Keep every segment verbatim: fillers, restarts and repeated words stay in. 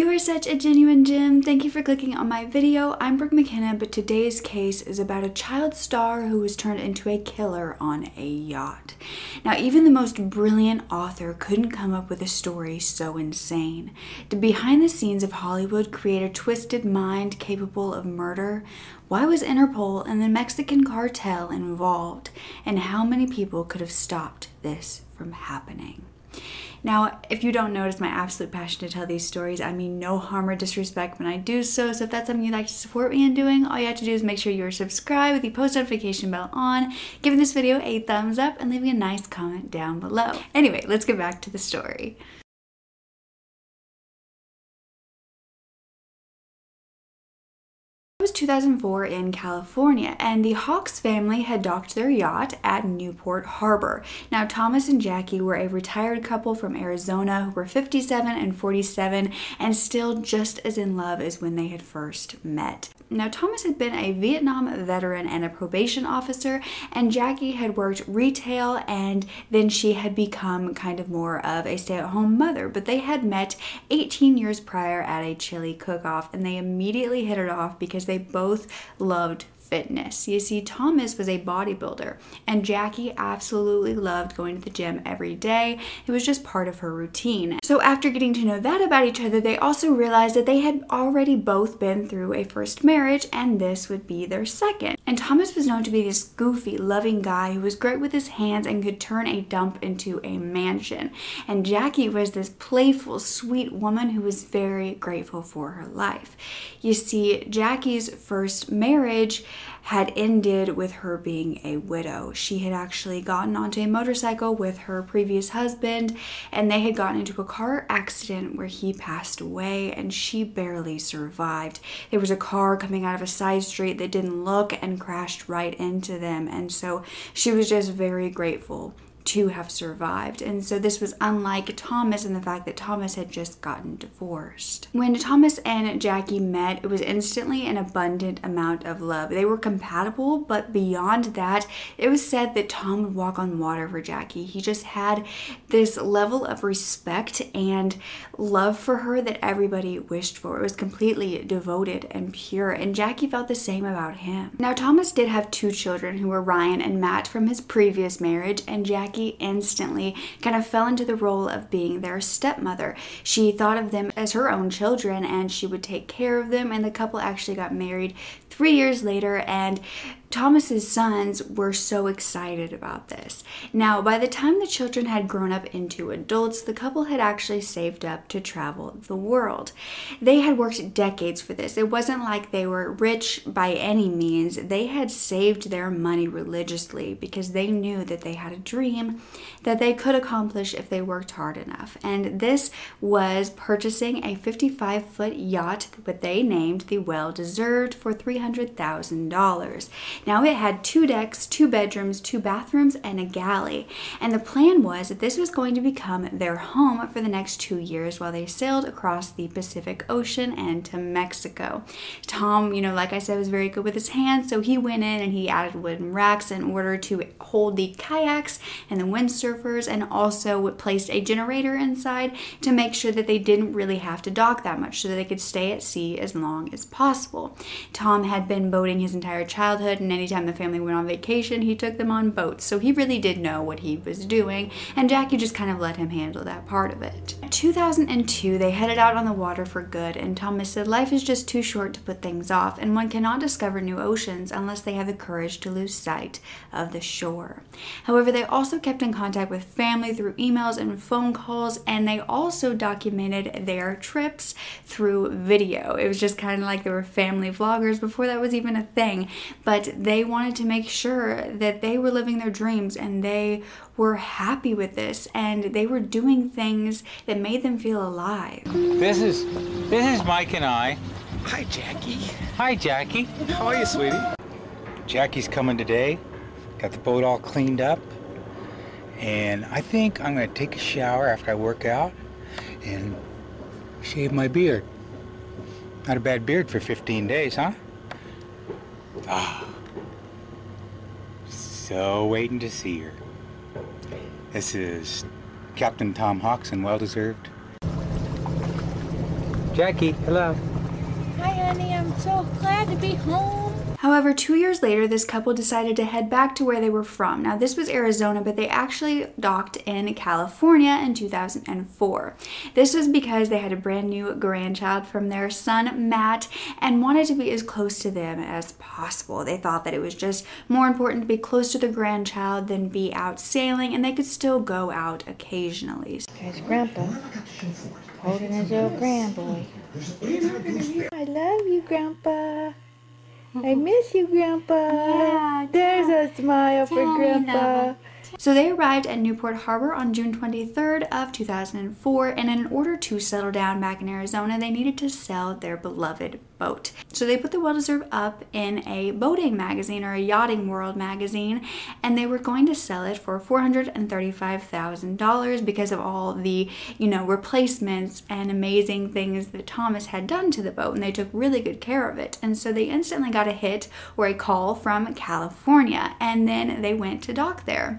You are such a genuine gem. Thank you for clicking on my video. I'm Brooke McKenna, but today's case is about a child star who was turned into a killer on a yacht. Now, even the most brilliant author couldn't come up with a story so insane. Did behind the scenes of Hollywood create a twisted mind capable of murder? Why was Interpol and the Mexican cartel involved? And how many people could have stopped this from happening? Now, if you don't notice my absolute passion to tell these stories, I mean no harm or disrespect when I do so. So if that's something you'd like to support me in doing, all you have to do is make sure you're subscribed with the post notification bell on, giving this video a thumbs up, and leaving a nice comment down below. Anyway, let's get back to the story. It was two thousand four in California, and the Hawks family had docked their yacht at Newport Harbor. Now, Thomas and Jackie were a retired couple from Arizona who were fifty-seven and forty-seven and still just as in love as when they had first met. Now, Thomas had been a Vietnam veteran and a probation officer, and Jackie had worked retail, and then she had become kind of more of a stay-at-home mother. But they had met eighteen years prior at a chili cook-off, and they immediately hit it off because they both loved fitness. You see, Thomas was a bodybuilder, and Jackie absolutely loved going to the gym every day. It was just part of her routine. So after getting to know that about each other, they also realized that they had already both been through a first marriage, and this would be their second. And Thomas was known to be this goofy, loving guy who was great with his hands and could turn a dump into a mansion. And Jackie was this playful, sweet woman who was very grateful for her life. You see, Jackie's first marriage had ended with her being a widow. She had actually gotten onto a motorcycle with her previous husband, and they had gotten into a car accident where he passed away, and she barely survived. There was a car coming out of a side street that didn't look and crashed right into them, and so she was just very grateful to have survived. And so this was unlike Thomas in the fact that Thomas had just gotten divorced. When Thomas and Jackie met, it was instantly an abundant amount of love. They were compatible, but beyond that, it was said that Tom would walk on water for Jackie. He just had this level of respect and love for her that everybody wished for. It was completely devoted and pure, and Jackie felt the same about him. Now, Thomas did have two children who were Ryan and Matt from his previous marriage, and Jackie instantly kind of fell into the role of being their stepmother. She thought of them as her own children, and she would take care of them, and the couple actually got married three years later, and Thomas's sons were so excited about this. Now, by the time the children had grown up into adults, the couple had actually saved up to travel the world. They had worked decades for this. It wasn't like they were rich by any means. They had saved their money religiously because they knew that they had a dream that they could accomplish if they worked hard enough. And this was purchasing a fifty-five foot yacht that they named the Well Deserved for three hundred thousand dollars. Now, it had two decks, two bedrooms, two bathrooms, and a galley. And the plan was that this was going to become their home for the next two years while they sailed across the Pacific Ocean and to Mexico. Tom, you know, like I said, was very good with his hands, so he went in and he added wooden racks in order to hold the kayaks and the windsurfers, and also placed a generator inside to make sure that they didn't really have to dock that much so that they could stay at sea as long as possible. Tom had been boating his entire childhood, and anytime the family went on vacation, he took them on boats. So he really did know what he was doing, and Jackie just kind of let him handle that part of it. In two thousand two, they headed out on the water for good, and Thomas said life is just too short to put things off, and one cannot discover new oceans unless they have the courage to lose sight of the shore. However, they also kept in contact with family through emails and phone calls, and they also documented their trips through video. It was just kind of like they were family vloggers before that was even a thing, but they wanted to make sure that they were living their dreams, and they were happy with this, and they were doing things that made them feel alive. This is this is Mike and I. Hi, Jackie. Hi, Jackie. How are you, sweetie? Jackie's coming today. Got the boat all cleaned up, and I think I'm gonna take a shower after I work out and shave my beard. Not a bad beard for fifteen days, huh? Ah. So waiting to see her. This is Captain Tom Hawks and Well Deserved. Jackie, hello. Hi, honey. I'm so glad to be home. However, two years later, this couple decided to head back to where they were from. Now, this was Arizona, but they actually docked in California in two thousand four. This was because they had a brand new grandchild from their son, Matt, and wanted to be as close to them as possible. They thought that it was just more important to be close to the grandchild than be out sailing, and they could still go out occasionally. There's Grandpa holding his little grandboy. I love you, Grandpa. I miss you, Grandpa. Yeah, there's a smile for Grandpa. So they arrived at Newport Harbor on June twenty-third of two thousand four, and in order to settle down back in Arizona, they needed to sell their beloved boat. So they put the Well-Deserved up in a boating magazine, or a Yachting World magazine, and they were going to sell it for four hundred thirty-five thousand dollars because of all the, you know, replacements and amazing things that Thomas had done to the boat, and they took really good care of it. And so they instantly got a hit or a call from California, and then they went to dock there.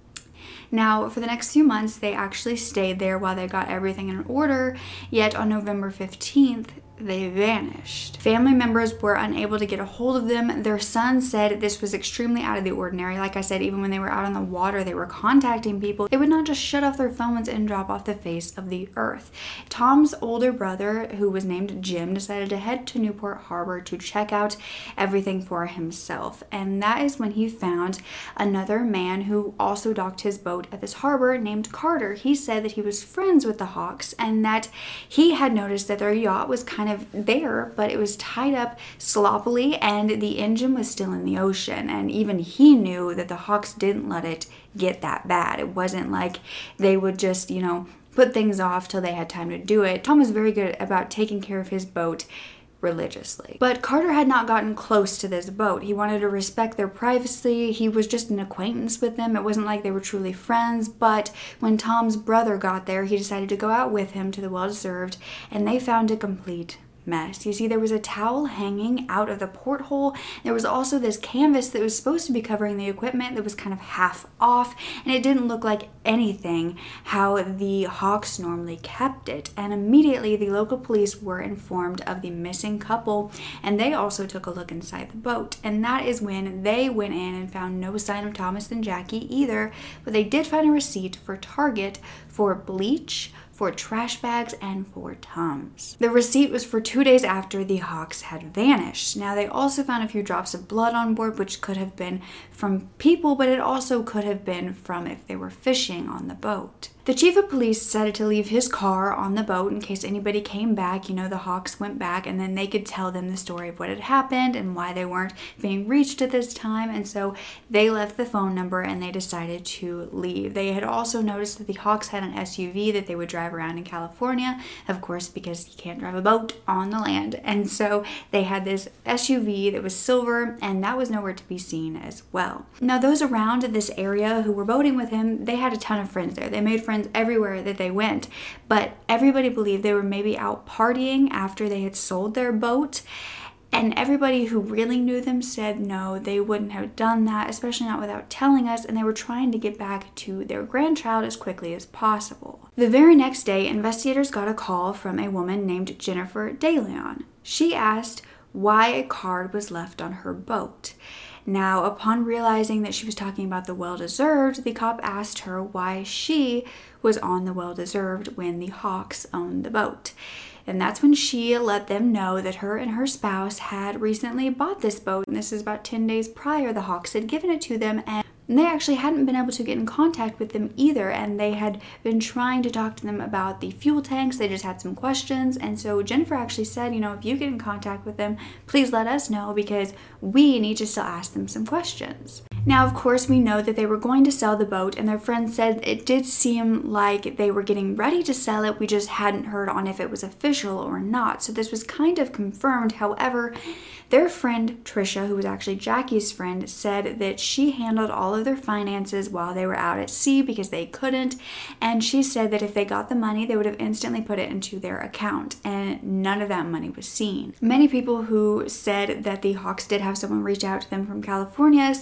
Now, for the next few months, they actually stayed there while they got everything in order, yet on November fifteenth, they vanished. Family members were unable to get a hold of them. Their son said this was extremely out of the ordinary. Like I said, even when they were out on the water, they were contacting people. They would not just shut off their phones and drop off the face of the earth. Tom's older brother, who was named Jim, decided to head to Newport Harbor to check out everything for himself. And that is when he found another man who also docked his boat at this harbor named Carter. He said that he was friends with the Hawks and that he had noticed that their yacht was kind of there, but it was tied up sloppily and the engine was still in the ocean. And even he knew that the Hawks didn't let it get that bad. It wasn't like they would just, you know, put things off till they had time to do it. Tom was very good about taking care of his boat religiously. But Carter had not gotten close to this boat. He wanted to respect their privacy. He was just an acquaintance with them. It wasn't like they were truly friends, but when Tom's brother got there, he decided to go out with him to the Well-Deserved, and they found a complete mess. You see, there was a towel hanging out of the porthole. There was also this canvas that was supposed to be covering the equipment that was kind of half off, and it didn't look like anything how the Hawks normally kept it. And immediately the local police were informed of the missing couple, and they also took a look inside the boat. And that is when they went in and found no sign of Thomas and Jackie either, but they did find a receipt for Target for bleach, for trash bags, and for Tums. The receipt was for two days after the Hawks had vanished. Now, they also found a few drops of blood on board, which could have been from people, but it also could have been from if they were fishing on the boat. The chief of police decided to leave his car on the boat in case anybody came back. You know, the Hawks went back and then they could tell them the story of what had happened and why they weren't being reached at this time. And so they left the phone number and they decided to leave. They had also noticed that the Hawks had an S U V that they would drive around in California, of course, because you can't drive a boat on the land. And so they had this S U V that was silver, and that was nowhere to be seen as well. Now, those around this area who were boating with him, they had a ton of friends there. They made friends everywhere that they went, but everybody believed they were maybe out partying after they had sold their boat. And everybody who really knew them said no, they wouldn't have done that, especially not without telling us, and they were trying to get back to their grandchild as quickly as possible. The very next day, investigators got a call from a woman named Jennifer DeLeon. She asked why a card was left on her boat. Now, upon realizing that she was talking about the Well-Deserved, the cop asked her why she was on the Well-Deserved when the Hawks owned the boat. And that's when she let them know that her and her spouse had recently bought this boat. And this is about ten days prior. The Hawks had given it to them, and they actually hadn't been able to get in contact with them either. And they had been trying to talk to them about the fuel tanks. They just had some questions. And so Jennifer actually said, you know, if you get in contact with them, please let us know because we need to still ask them some questions. Now, of course, we know that they were going to sell the boat, and their friend said it did seem like they were getting ready to sell it. We just hadn't heard on if it was official or not. So this was kind of confirmed. However, their friend Trisha, who was actually Jackie's friend, said that she handled all of their finances while they were out at sea because they couldn't. And she said that if they got the money, they would have instantly put it into their account, and none of that money was seen. Many people who said that the Hawks did have someone reach out to them from California said that they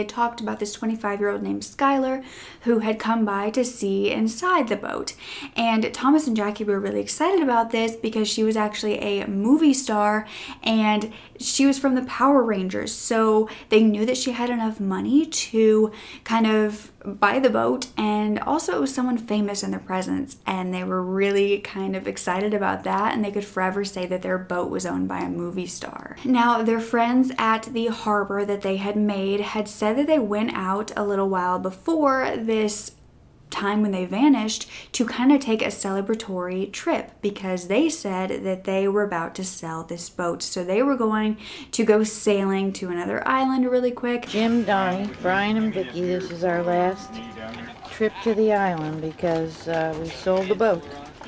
talked about this twenty-five-year-old named Skylar who had come by to see inside the boat. And Thomas and Jackie were really excited about this because she was actually a movie star and she was from the Power Rangers. So they knew that she had enough money to kind of buy the boat, and also it was someone famous in their presence, and they were really kind of excited about that, and they could forever say that their boat was owned by a movie star. Now, their friends at the harbor that they had made had said that they went out a little while before this time when they vanished to kind of take a celebratory trip, because they said that they were about to sell this boat. So they were going to go sailing to another island really quick. Jim, Donnie, Brian, and Vicky, this is our last trip to the island because uh, we sold the boat.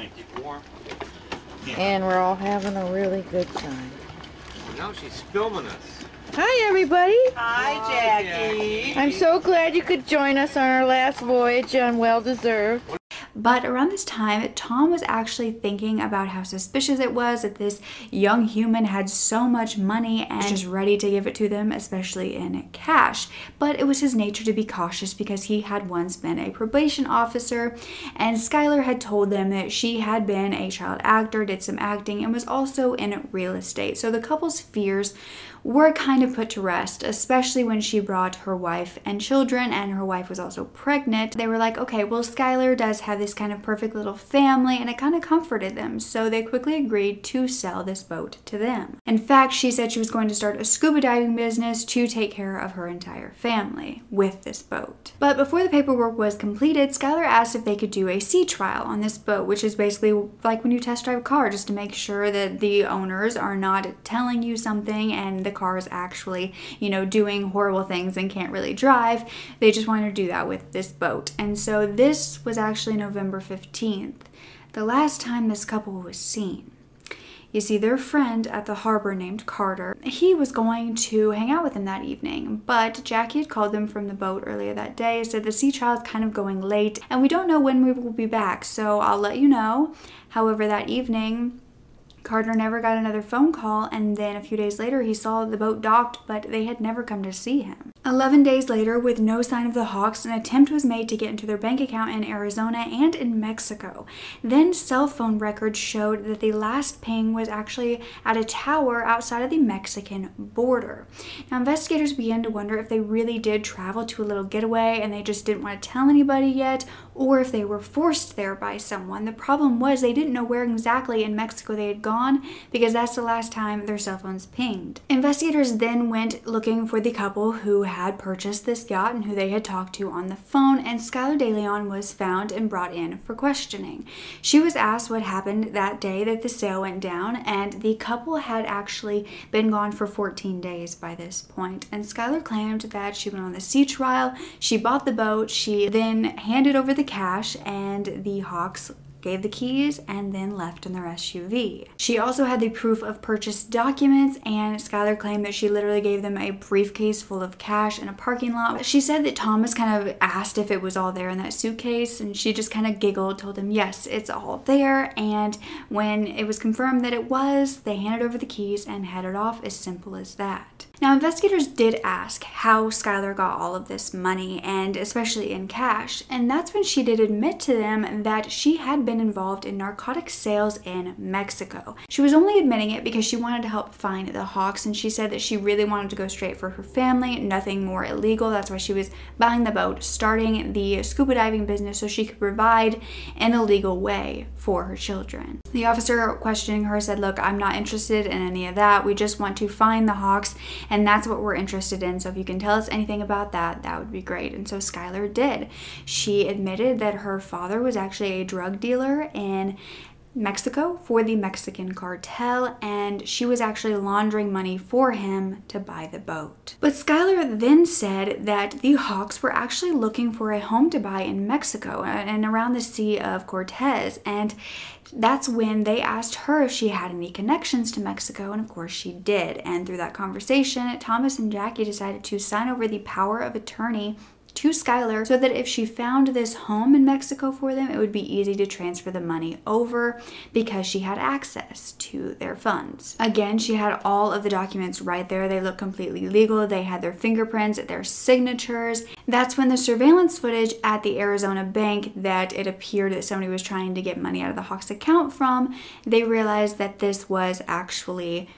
And we're all having a really good time. Now she's filming us. Hi, everybody. Hi, Jackie. I'm so glad you could join us on our last voyage on Well Deserved. But around this time, Tom was actually thinking about how suspicious it was that this young human had so much money and was just ready to give it to them, especially in cash. But it was his nature to be cautious because he had once been a probation officer, and Skylar had told them that she had been a child actor, did some acting, and was also in real estate. So the couple's fears were kind of put to rest, especially when she brought her wife and children, and her wife was also pregnant. They were like, okay, well, Skylar does have this kind of perfect little family, and it kind of comforted them. So they quickly agreed to sell this boat to them. In fact, she said she was going to start a scuba diving business to take care of her entire family with this boat. But before the paperwork was completed, Skylar asked if they could do a sea trial on this boat, which is basically like when you test drive a car, just to make sure that the owners are not telling you something and the car is actually, you know, doing horrible things and can't really drive. They just wanted to do that with this boat. And so this was actually November fifteenth, the last time this couple was seen. You see, their friend at the harbor named Carter, he was going to hang out with them that evening, but Jackie had called them from the boat earlier that day, said the sea trial is kind of going late and we don't know when we will be back, so I'll let you know. However, that evening, Carter never got another phone call, and then a few days later he saw the boat docked, but they had never come to see him. Eleven days later, with no sign of the Hawks, an attempt was made to get into their bank account in Arizona and in Mexico. Then cell phone records showed that the last ping was actually at a tower outside of the Mexican border. Now, investigators began to wonder if they really did travel to a little getaway and they just didn't want to tell anybody yet, or if they were forced there by someone. The problem was they didn't know where exactly in Mexico they had gone, because that's the last time their cell phones pinged. Investigators then went looking for the couple who had purchased this yacht and who they had talked to on the phone, and Skylar DeLeon was found and brought in for questioning. She was asked what happened that day that the sale went down, and the couple had actually been gone for fourteen days by this point. And Skylar claimed that she went on the sea trial, she bought the boat, she then handed over the cash, and the Hawks gave the keys and then left in their S U V. She also had the proof of purchase documents, and Skylar claimed that she literally gave them a briefcase full of cash in a parking lot. She said that Thomas kind of asked if it was all there in that suitcase, and she just kind of giggled, told him yes, it's all there, and when it was confirmed that it was, they handed over the keys and headed off, as simple as that. Now, investigators did ask how Skylar got all of this money, and especially in cash, and that's when she did admit to them that she had been involved in narcotic sales in Mexico. She was only admitting it because she wanted to help find the Hawks, and she said that she really wanted to go straight for her family, nothing more illegal. That's why she was buying the boat, starting the scuba diving business so she could provide in a legal way for her children. The officer questioning her said, look, I'm not interested in any of that. We just want to find the Hawks, and that's what we're interested in. So if you can tell us anything about that, that would be great. And so Skylar did. She admitted that her father was actually a drug dealer in Mexico for the Mexican cartel, and she was actually laundering money for him to buy the boat. But Skylar then said that the Hawks were actually looking for a home to buy in Mexico and around the Sea of Cortez, and that's when they asked her if she had any connections to Mexico, and of course she did. And through that conversation, Thomas and Jackie decided to sign over the power of attorney to Skylar so that if she found this home in Mexico for them, it would be easy to transfer the money over because she had access to their funds. Again, she had all of the documents right there. They looked completely legal. They had their fingerprints, their signatures. That's when the surveillance footage at the Arizona bank that it appeared that somebody was trying to get money out of the Hawks account from, they realized that this was actually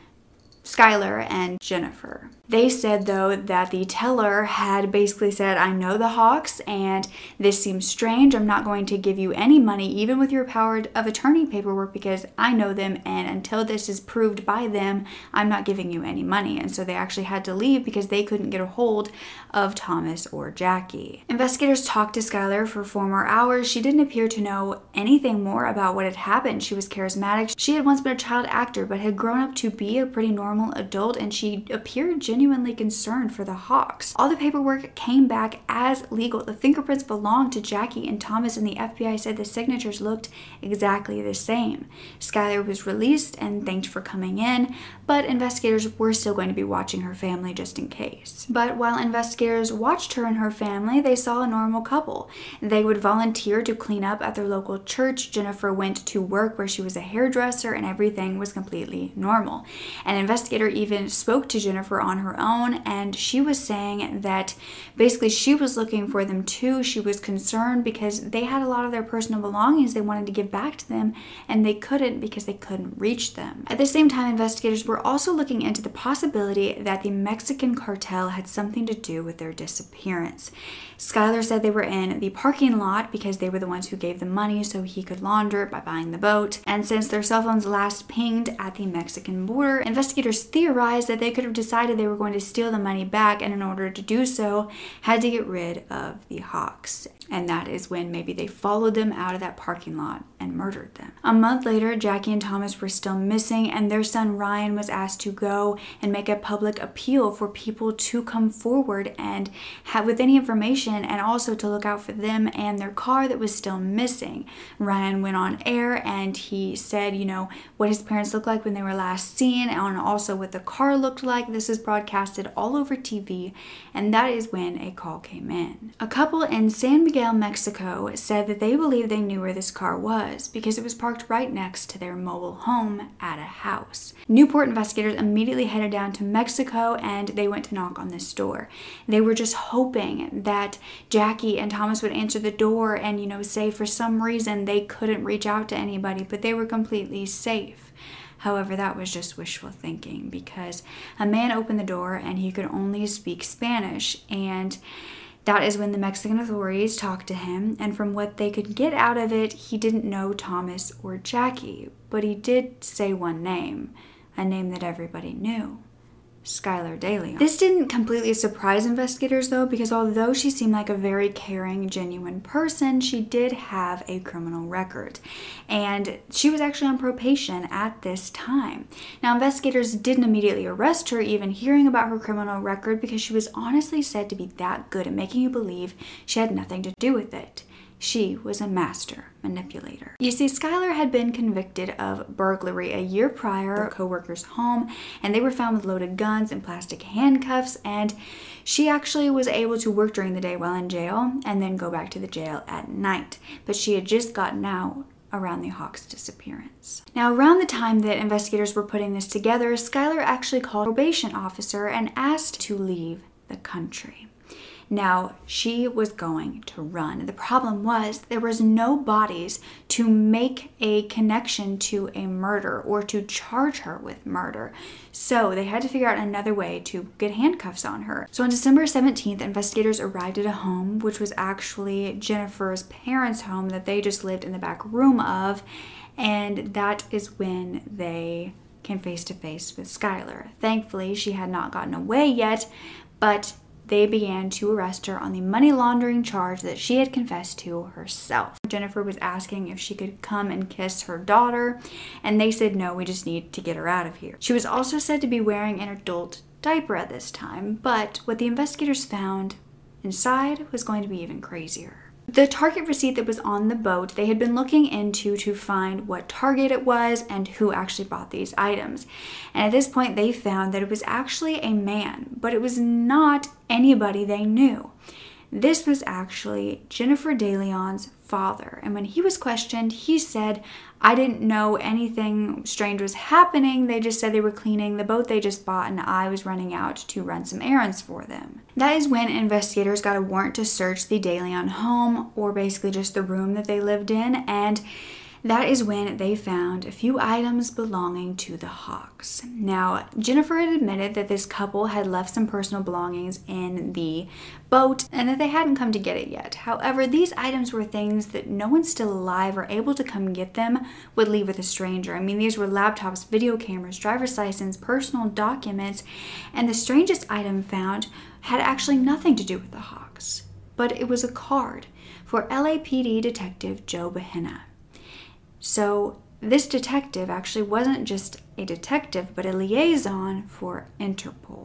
Skylar and Jennifer. They said, though, that the teller had basically said, I know the Hawks and this seems strange. I'm not going to give you any money, even with your power of attorney paperwork, because I know them, and until this is proved by them, I'm not giving you any money. And so they actually had to leave because they couldn't get a hold of Thomas or Jackie. Investigators talked to Skylar for four more hours. She didn't appear to know anything more about what had happened. She was charismatic. She had once been a child actor, but had grown up to be a pretty normal adult, and she appeared genuinely genuinely concerned for the Hawks. All the paperwork came back as legal. The fingerprints belonged to Jackie and Thomas, and the F B I said the signatures looked exactly the same. Skylar was released and thanked for coming in, but investigators were still going to be watching her family just in case. But while investigators watched her and her family, they saw a normal couple. They would volunteer to clean up at their local church. Jennifer went to work where she was a hairdresser, and everything was completely normal. An investigator even spoke to Jennifer on her own, and she was saying that basically she was looking for them too. She was concerned because they had a lot of their personal belongings they wanted to give back to them, and they couldn't because they couldn't reach them. At the same time, investigators were also looking into the possibility that the Mexican cartel had something to do with their disappearance. Skylar said they were in the parking lot because they were the ones who gave the money so he could launder it by buying the boat. And since their cell phones last pinged at the Mexican border, investigators theorized that they could have decided they were going to steal the money back, and in order to do so, had to get rid of the Hawks. And that is when maybe they followed them out of that parking lot and murdered them. A month later, Jackie and Thomas were still missing, and their son Ryan was asked to go and make a public appeal for people to come forward and have with any information, and also to look out for them and their car that was still missing. Ryan went on air and he said, you know, what his parents looked like when they were last seen, and also what the car looked like. This was broadcasted all over T V, and that is when a call came in. A couple in San Miguel, Mexico said that they believed they knew where this car was because it was parked right next to their mobile home at a house. Newport investigators immediately headed down to Mexico, and they went to knock on this door. They were just hoping that Jackie and Thomas would answer the door and, you know, say for some reason they couldn't reach out to anybody, but they were completely safe. However, that was just wishful thinking because a man opened the door and he could only speak Spanish, and that is when the Mexican authorities talked to him, and from what they could get out of it, he didn't know Thomas or Jackie, but he did say one name, a name that everybody knew. Skylar DeLeon. This didn't completely surprise investigators though, because although she seemed like a very caring, genuine person, she did have a criminal record, and she was actually on probation at this time. Now, investigators didn't immediately arrest her, even hearing about her criminal record, because she was honestly said to be that good at making you believe she had nothing to do with it. She was a master manipulator. You see, Skylar had been convicted of burglary a year prior at a co-worker's home, and they were found with loaded guns and plastic handcuffs, and she actually was able to work during the day while in jail and then go back to the jail at night. But she had just gotten out around the Hawks' disappearance. Now, around the time that investigators were putting this together, Skylar actually called a probation officer and asked to leave the country. Now, she was going to run. The problem was there was no bodies to make a connection to a murder or to charge her with murder. So they had to figure out another way to get handcuffs on her. So on December seventeenth, investigators arrived at a home, which was actually Jennifer's parents' home that they just lived in the back room of. And that is when they came face to face with Skylar. Thankfully, she had not gotten away yet, but they began to arrest her on the money laundering charge that she had confessed to herself. Jennifer was asking if she could come and kiss her daughter, and they said, no, we just need to get her out of here. She was also said to be wearing an adult diaper at this time, but what the investigators found inside was going to be even crazier. The Target receipt that was on the boat, they had been looking into to find what Target it was and who actually bought these items. And at this point, they found that it was actually a man, but it was not anybody they knew. This was actually Jennifer DeLeon's father, and when he was questioned, he said, "I didn't know anything strange was happening. They just said they were cleaning the boat they just bought, and I was running out to run some errands for them." That is when investigators got a warrant to search the DeLeon home, or basically just the room that they lived in, and that is when they found a few items belonging to the Hawks. Now, Jennifer had admitted that this couple had left some personal belongings in the boat and that they hadn't come to get it yet. However, these items were things that no one still alive or able to come get them would leave with a stranger. I mean, these were laptops, video cameras, driver's license, personal documents, and the strangest item found had actually nothing to do with the Hawks, but it was a card for L A P D Detective Joe Behenna. So this detective actually wasn't just a detective, but a liaison for Interpol.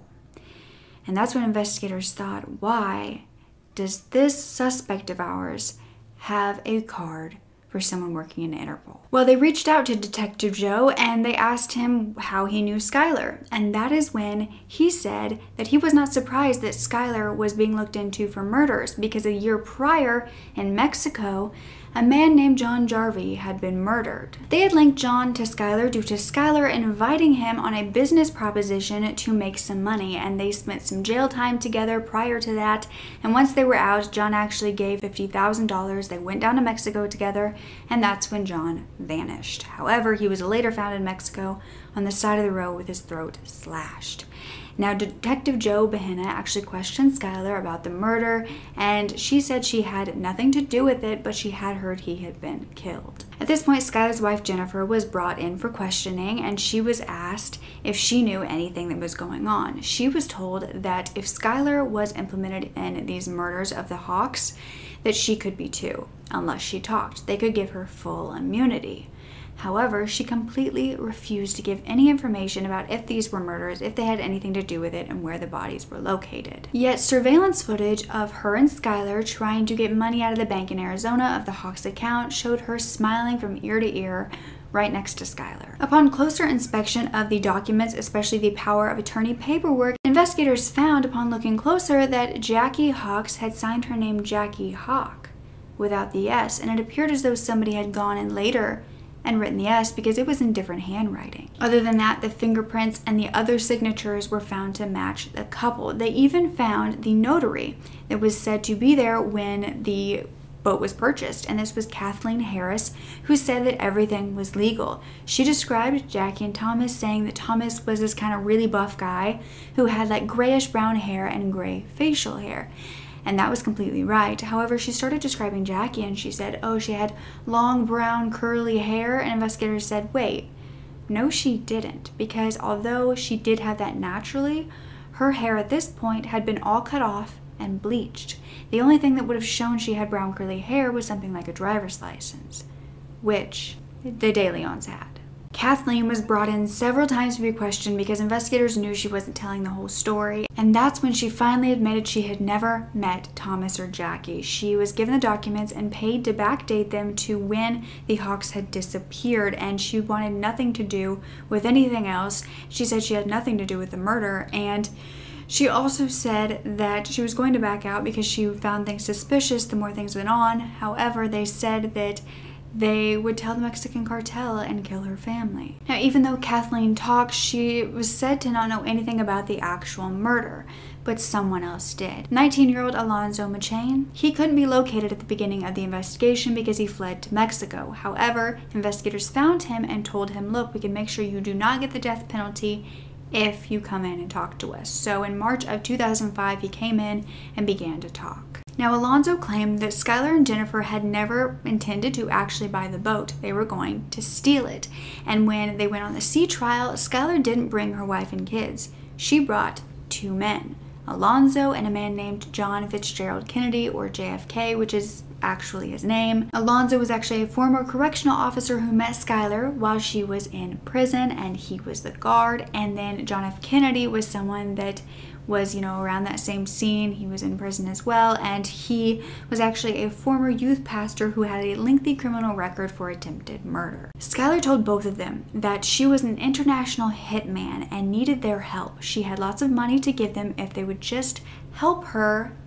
And that's when investigators thought, why does this suspect of ours have a card for someone working in Interpol? Well, they reached out to Detective Joe and they asked him how he knew Skylar. And that is when he said that he was not surprised that Skylar was being looked into for murders, because a year prior in Mexico, a man named John Jarvie had been murdered. They had linked John to Skylar due to Skylar inviting him on a business proposition to make some money, and they spent some jail time together prior to that. And once they were out, John actually gave fifty thousand dollars. They went down to Mexico together, and that's when John vanished. However, he was later found in Mexico on the side of the road with his throat slashed. Now, Detective Joe Behenna actually questioned Skylar about the murder, and she said she had nothing to do with it, but she had heard he had been killed. At this point, Skylar's wife Jennifer was brought in for questioning, and she was asked if she knew anything that was going on. She was told that if Skylar was implemented in these murders of the Hawks, that she could be too, unless she talked. They could give her full immunity. However, she completely refused to give any information about if these were murders, if they had anything to do with it, and where the bodies were located. Yet surveillance footage of her and Skylar trying to get money out of the bank in Arizona of the Hawks account showed her smiling from ear to ear right next to Skylar. Upon closer inspection of the documents, especially the power of attorney paperwork, investigators found upon looking closer that Jackie Hawks had signed her name Jackie Hawk without the S, and it appeared as though somebody had gone in later and written the S because it was in different handwriting. Other than that, the fingerprints and the other signatures were found to match the couple. They even found the notary that was said to be there when the boat was purchased, and this was Kathleen Harris, who said that everything was legal. She described Jackie and Thomas, saying that Thomas was this kind of really buff guy who had like grayish brown hair and gray facial hair. And that was completely right. However, she started describing Jackie and she said, oh, she had long brown curly hair, and investigators said, wait, no she didn't, because although she did have that naturally, her hair at this point had been all cut off and bleached. The only thing that would have shown she had brown curly hair was something like a driver's license, which the DeLeons had. Kathleen was brought in several times to be questioned because investigators knew she wasn't telling the whole story, and that's when she finally admitted she had never met Thomas or Jackie. She was given the documents and paid to backdate them to when the Hawks had disappeared, and she wanted nothing to do with anything else. She said she had nothing to do with the murder, and she also said that she was going to back out because she found things suspicious the more things went on. However, they said that they would tell the Mexican cartel and kill her family. Now, even though Kathleen talked, she was said to not know anything about the actual murder, but someone else did. nineteen-year-old Alonzo Machain, he couldn't be located at the beginning of the investigation because he fled to Mexico. However, investigators found him and told him, look, we can make sure you do not get the death penalty if you come in and talk to us. So in March of two thousand five, he came in and began to talk. Now, Alonzo claimed that Skylar and Jennifer had never intended to actually buy the boat. They were going to steal it. And when they went on the sea trial, Skylar didn't bring her wife and kids. She brought two men, Alonzo and a man named John Fitzgerald Kennedy, or J F K, which is actually his name. Alonzo was actually a former correctional officer who met Skylar while she was in prison, and he was the guard. And then John F. Kennedy was someone that was, you know, around that same scene. He was in prison as well, and he was actually a former youth pastor who had a lengthy criminal record for attempted murder. Skylar told both of them that she was an international hitman and needed their help. She had lots of money to give them if they would just help her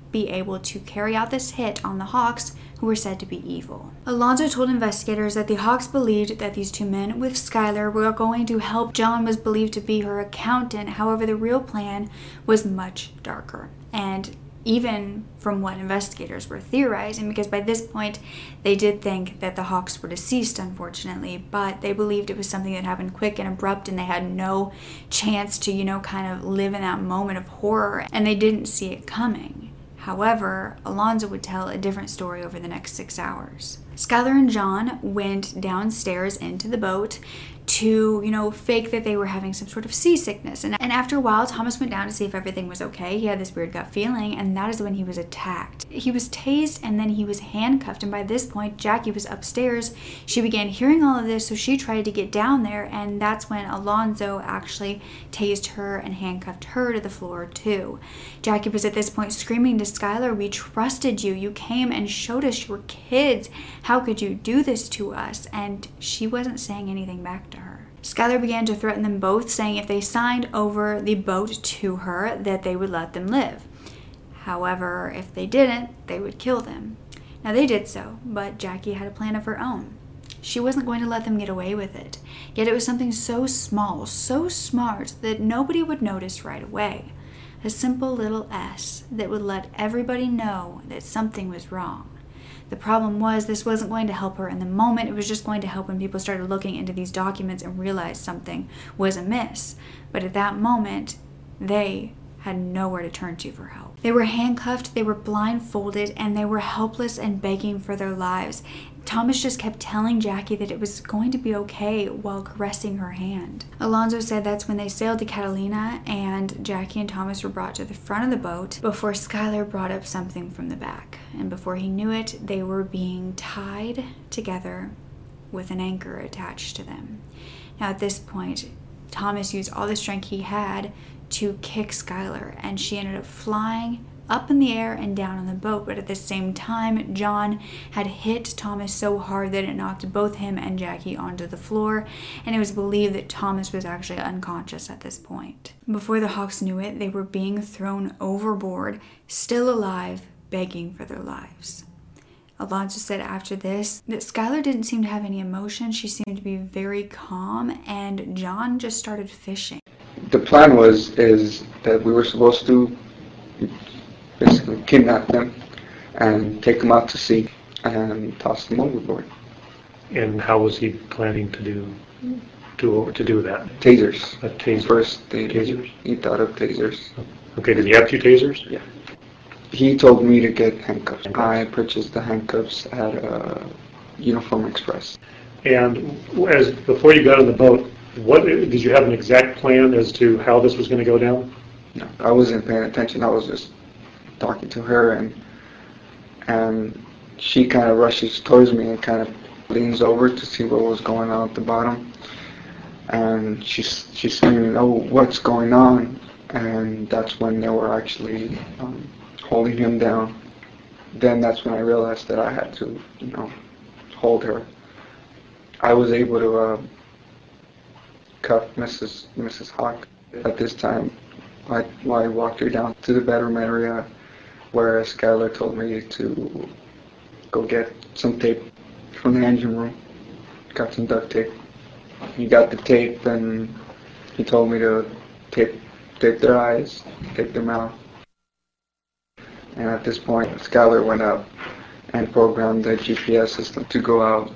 be able to carry out this hit on the Hawks, who were said to be evil. Alonzo told investigators that the Hawks believed that these two men with Skylar were going to help. John was believed to be her accountant. However, the real plan was much darker. And even from what investigators were theorizing, because by this point they did think that the Hawks were deceased, unfortunately, but they believed it was something that happened quick and abrupt and they had no chance to, you know, kind of live in that moment of horror, and they didn't see it coming. However, Alonzo would tell a different story over the next six hours. Skylar and John went downstairs into the boat to, you know, fake that they were having some sort of seasickness. And, and after a while, Thomas went down to see if everything was okay. He had this weird gut feeling, and that is when he was attacked. He was tased, and then he was handcuffed. And by this point, Jackie was upstairs. She began hearing all of this, so she tried to get down there, and that's when Alonzo actually tased her and handcuffed her to the floor too. Jackie was at this point screaming to Skylar, "We trusted you. You came and showed us you were kids. How could you do this to us?" And she wasn't saying anything back to her. Skylar began to threaten them both, saying if they signed over the boat to her, that they would let them live. However, if they didn't, they would kill them. Now they did so, but Jackie had a plan of her own. She wasn't going to let them get away with it. Yet it was something so small, so smart, that nobody would notice right away. A simple little S that would let everybody know that something was wrong. The problem was this wasn't going to help her in the moment. It was just going to help when people started looking into these documents and realized something was amiss. But at that moment, they had nowhere to turn to for help. They were handcuffed, they were blindfolded, and they were helpless and begging for their lives. Thomas just kept telling Jackie that it was going to be okay while caressing her hand. Alonzo said that's when they sailed to Catalina, and Jackie and Thomas were brought to the front of the boat before Skylar brought up something from the back. And before he knew it, they were being tied together with an anchor attached to them. Now at this point, Thomas used all the strength he had to kick Skylar, and she ended up flying up in the air and down on the boat. But at the same time, John had hit Thomas so hard that it knocked both him and Jackie onto the floor, and it was believed that Thomas was actually unconscious at this point. Before the Hawks knew it, they were being thrown overboard, still alive, begging for their lives. Alonzo said after this that Skylar didn't seem to have any emotion. She seemed to be very calm, and John just started fishing. The plan was is that we were supposed to basically kidnap them and take them out to sea and toss them overboard. And how was he planning to do to to do that? Tasers. A taser. First, they, tasers. He thought of tasers. Okay. Did he have two tasers? Yeah. He told me to get handcuffs. handcuffs. I purchased the handcuffs at uh, Uniform Express. And as before you got on the boat, what did you have an exact plan as to how this was going to go down? No, I wasn't paying attention. I was just talking to her, and and she kind of rushes towards me and kind of leans over to see what was going on at the bottom, and she's she's screaming, "Oh, what's going on?" And that's when they were actually um, holding him down. Then that's when I realized that I had to, you know, hold her. I was able to uh, cuff Missus Missus Hawk. At this time, I, I walked her down to the bedroom area, where Skylar told me to go get some tape from the engine room. Got some duct tape. He got the tape, and he told me to tape, tape their eyes, tape their mouth. And at this point, Skylar went up and programmed the G P S system to go out.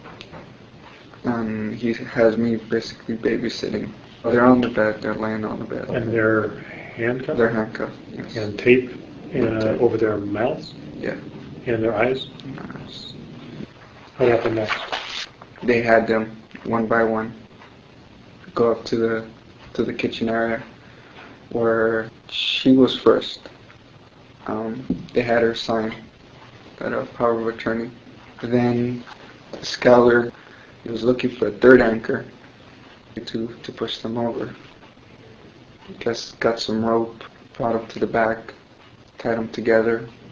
And he has me basically babysitting. They're on the bed, they're laying on the bed. And they're handcuffed? They're handcuffed, yes. And tape uh, over their mouths? Yeah. And their eyes? Nice. What happened next? They had them one by one go up to the to the kitchen area where she was first. Um, they had her sign that a power of attorney. Then Skylar was looking for a third anchor to to push them over. Just got some rope, brought them to the back, tied them together,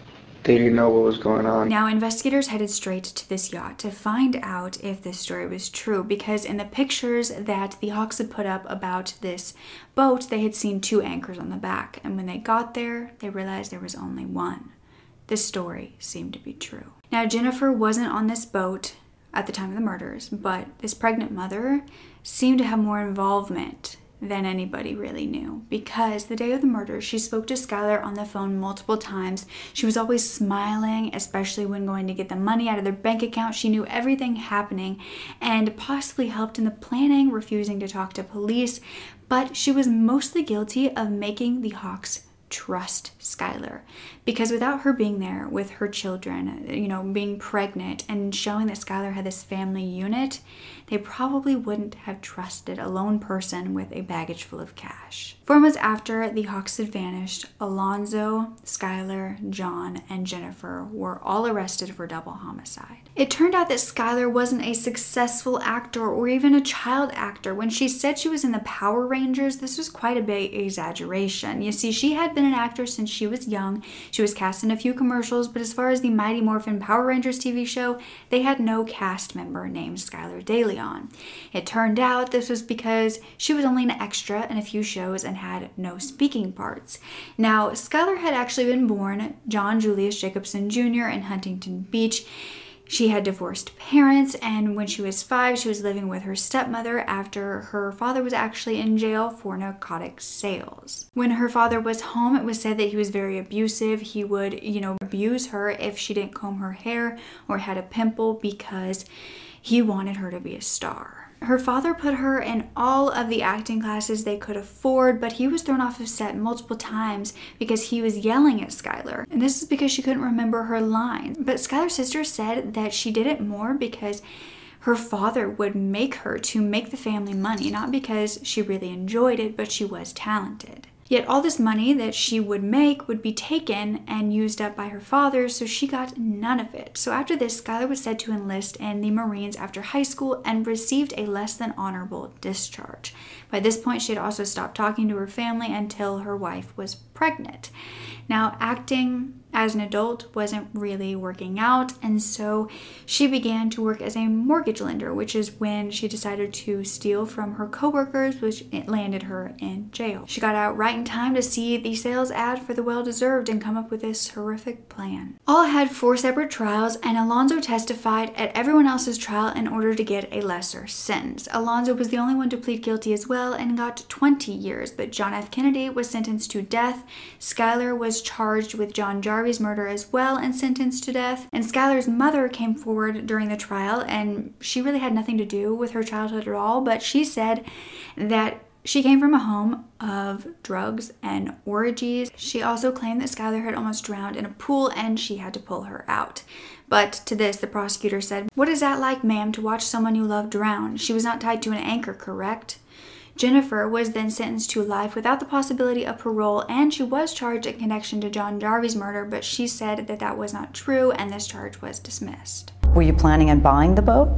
they didn't know what was going on. Now, investigators headed straight to this yacht to find out if this story was true, because in the pictures that the Hawks had put up about this boat, they had seen two anchors on the back, and when they got there, they realized there was only one. This story seemed to be true. Now, Jennifer wasn't on this boat at the time of the murders, but this pregnant mother seemed to have more involvement than anybody really knew, because the day of the murder, she spoke to Skylar on the phone multiple times. She was always smiling, especially when going to get the money out of their bank account. She knew everything happening and possibly helped in the planning, refusing to talk to police, but she was mostly guilty of making the Hawks trust Skylar, because without her being there with her children, you know, being pregnant and showing that Skylar had this family unit, they probably wouldn't have trusted a lone person with a baggage full of cash. Four months after the Hawks had vanished, Alonzo, Skylar, John, and Jennifer were all arrested for double homicide. It turned out that Skylar wasn't a successful actor or even a child actor. When she said she was in the Power Rangers, this was quite a big exaggeration. You see, she had been an actor since she was young. She was cast in a few commercials, but as far as the Mighty Morphin Power Rangers T V show, they had no cast member named Skylar DeLeon. It turned out this was because she was only an extra in a few shows and had no speaking parts. Now, Skylar had actually been born John Julius Jacobson Junior in Huntington Beach. She had divorced parents, and when she was five, she was living with her stepmother after her father was actually in jail for narcotic sales. When her father was home, it was said that he was very abusive. He would, you know, abuse her if she didn't comb her hair or had a pimple, because he wanted her to be a star. Her father put her in all of the acting classes they could afford, but he was thrown off of set multiple times because he was yelling at Skylar. And this is because she couldn't remember her lines. But Skylar's sister said that she did it more because her father would make her to make the family money, not because she really enjoyed it, but she was talented. Yet all this money that she would make would be taken and used up by her father, so she got none of it. So after this, Skylar was said to enlist in the Marines after high school and received a less than honorable discharge. By this point, she had also stopped talking to her family until her wife was pregnant. Now, acting as an adult wasn't really working out, and so she began to work as a mortgage lender, which is when she decided to steal from her coworkers, which it landed her in jail. She got out right in time to see the sales ad for the Well-Deserved and come up with this horrific plan. All had four separate trials, and Alonzo testified at everyone else's trial in order to get a lesser sentence. Alonzo was the only one to plead guilty as well and got twenty years, but John F. Kennedy was sentenced to death. Skylar was charged with John Jarvis murder as well and sentenced to death. And Skylar's mother came forward during the trial, and she really had nothing to do with her childhood at all, but she said that she came from a home of drugs and orgies. She also claimed that Skylar had almost drowned in a pool and she had to pull her out. But to this, the prosecutor said, "What is that like, ma'am, to watch someone you love drown? She was not tied to an anchor, correct?" Jennifer was then sentenced to life without the possibility of parole, and she was charged in connection to John Jarvis' murder, but she said that that was not true and this charge was dismissed. Were you planning on buying the boat?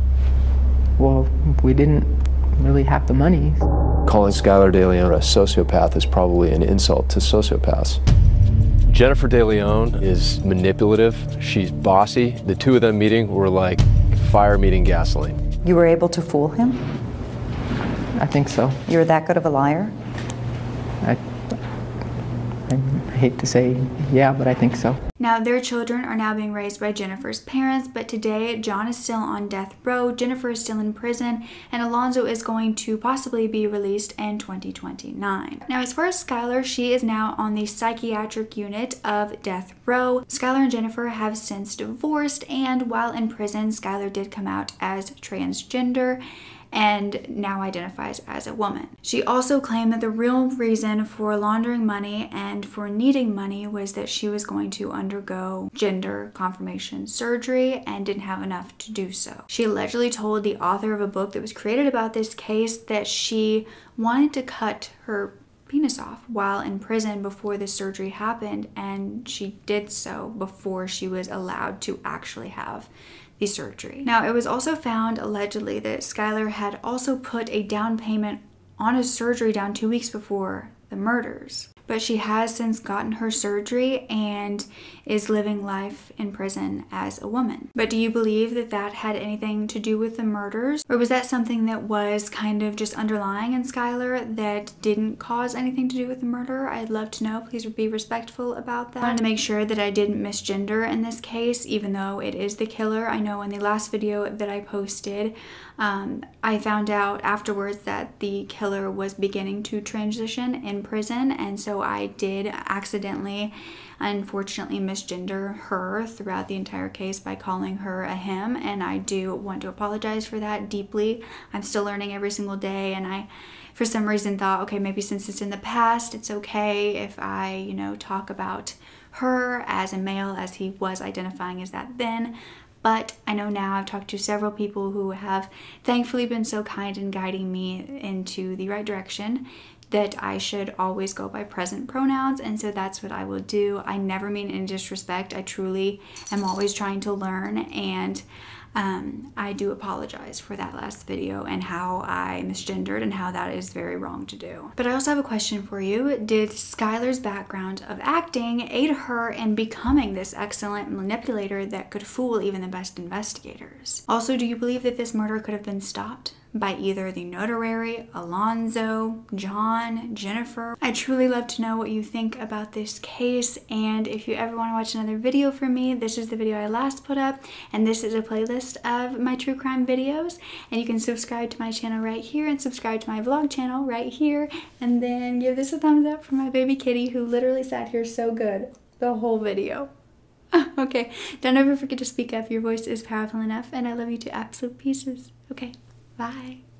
Well, we didn't really have the money. Calling Skylar DeLeon a sociopath is probably an insult to sociopaths. Jennifer DeLeon is manipulative. She's bossy. The two of them meeting were like fire meeting gasoline. You were able to fool him? I think so. You were that good of a liar? I, I hate to say yeah, but I think so. Now, their children are now being raised by Jennifer's parents, but today John is still on death row, Jennifer is still in prison, and Alonzo is going to possibly be released in twenty twenty-nine. Now, as far as Skylar, she is now on the psychiatric unit of death row. Skylar and Jennifer have since divorced, and while in prison, Skylar did come out as transgender and now identifies as a woman. She also claimed that the real reason for laundering money and for needing money was that she was going to undergo gender confirmation surgery and didn't have enough to do so. She allegedly told the author of a book that was created about this case that she wanted to cut her penis off while in prison before the surgery happened, and she did so before she was allowed to actually have the surgery. Now, it was also found allegedly that Skylar had also put a down payment on a surgery down two weeks before the murders. but she has since gotten her surgery and is living life in prison as a woman. But do you believe that that had anything to do with the murders? Or was that something that was kind of just underlying in Skylar that didn't cause anything to do with the murder? I'd love to know. Please be respectful about that. I wanted to make sure that I didn't misgender in this case, even though it is the killer. I know in the last video that I posted, um, I found out afterwards that the killer was beginning to transition in prison, and so I did accidentally, unfortunately, misgender her throughout the entire case by calling her a him, and I do want to apologize for that deeply. I'm still learning every single day, and I for some reason thought, okay, maybe since it's in the past, it's okay if I, you know, talk about her as a male, as he was identifying as that then. But I know now, I've talked to several people who have thankfully been so kind in guiding me into the right direction, that I should always go by present pronouns, and so that's what I will do. I never mean any disrespect. I truly am always trying to learn, and um, I do apologize for that last video and how I misgendered and how that is very wrong to do. But I also have a question for you. Did Skylar's background of acting aid her in becoming this excellent manipulator that could fool even the best investigators? Also, do you believe that this murder could have been stopped by either the notary, Alonzo, John, Jennifer? I'd truly love to know what you think about this case, and if you ever want to watch another video from me, this is the video I last put up, and this is a playlist of my true crime videos, and you can subscribe to my channel right here and subscribe to my vlog channel right here, and then give this a thumbs up for my baby kitty who literally sat here so good the whole video. Okay, don't ever forget to speak up. Your voice is powerful enough, and I love you to absolute pieces. Okay. Bye.